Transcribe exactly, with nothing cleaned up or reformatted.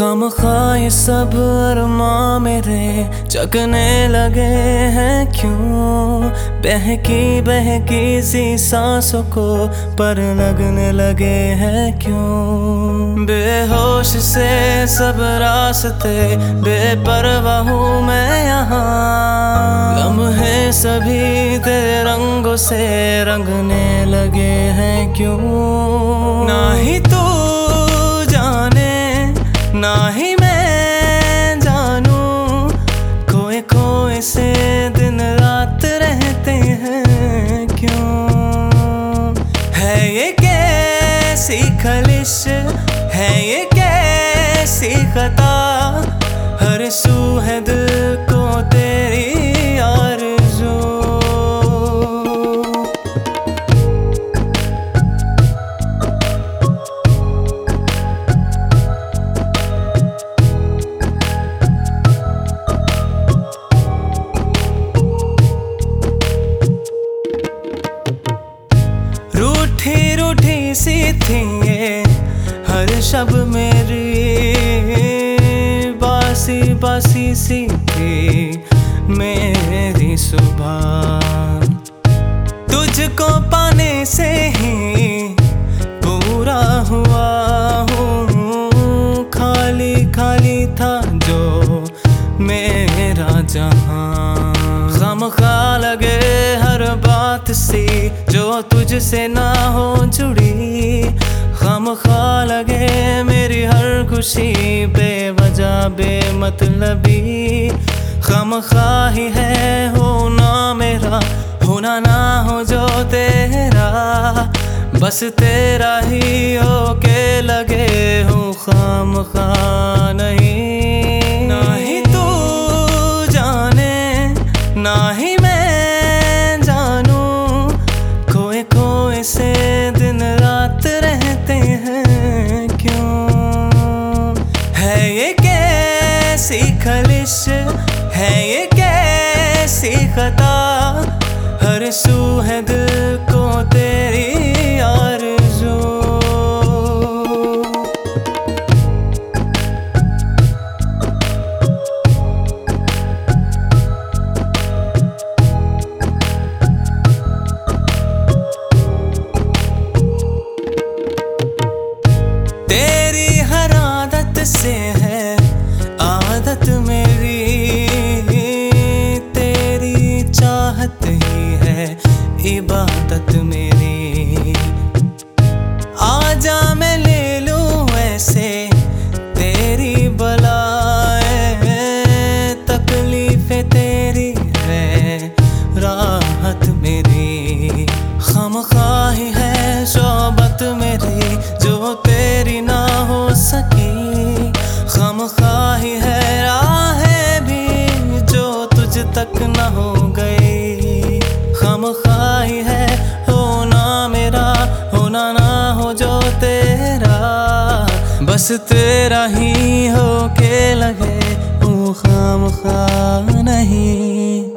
खामखा ये सब अरमां मेरे जगने लगे हैं क्यों। बहकी बहकी सी सांसों को पर लगने लगे हैं क्यों। बेहोश से सब रास्ते बेपरवाह हूँ मैं यहाँ। लम्हे सभी तेरे रंगों से रंगने लगे हैं क्यों। ना ही तू जाने ना ही मैं जानूं, खोए खोए से दिन रात रहते हैं क्यों। है ये कैसी खलिश है ये कैसी खता, हर सू है दिल को तेरी आरज़ू। रूठी रूठी सी थी ये हर शब मेरी, बासी बासी सी थी मेरी सुबह। तुझको पाने से ही पूरा हुआ हूँ, खाली खाली था जो मेरा जहां। खामखा लगे हर बात सी जो तुझसे ना हो जुड़ी। खामखा लगे मेरी हर खुशी बेवजह बेमतलबी। खामखा ही है होना मेरा, होना ना हो जो तेरा। बस तेरा ही होके लगे हूँ खामखा नहीं। ना ही तू जाने ना ही मैं जानूं, खोए खोए से दिन रात रहते हैं क्यों। है ये कैसी खलिश है ये कैसी खता, हर सू है दिल को तेरी आरज़ू। तेरी हर आदत से है आदत मेरी, तेरी चाहत ही है इबादत मेरी। आजा मैं ले लूं ऐसे तेरी बलाएं, तकलीफें तेरी है राहत मेरी। खामखा ही है शौबत मेरी जो तेरी ना हो सकी। खामखा ही है राहें भी जो तुझ तक ना हो गई। खामखा ही है होना मेरा, होना ना हो जो तेरा। बस तेरा ही होके लगे वो खामखा नहीं।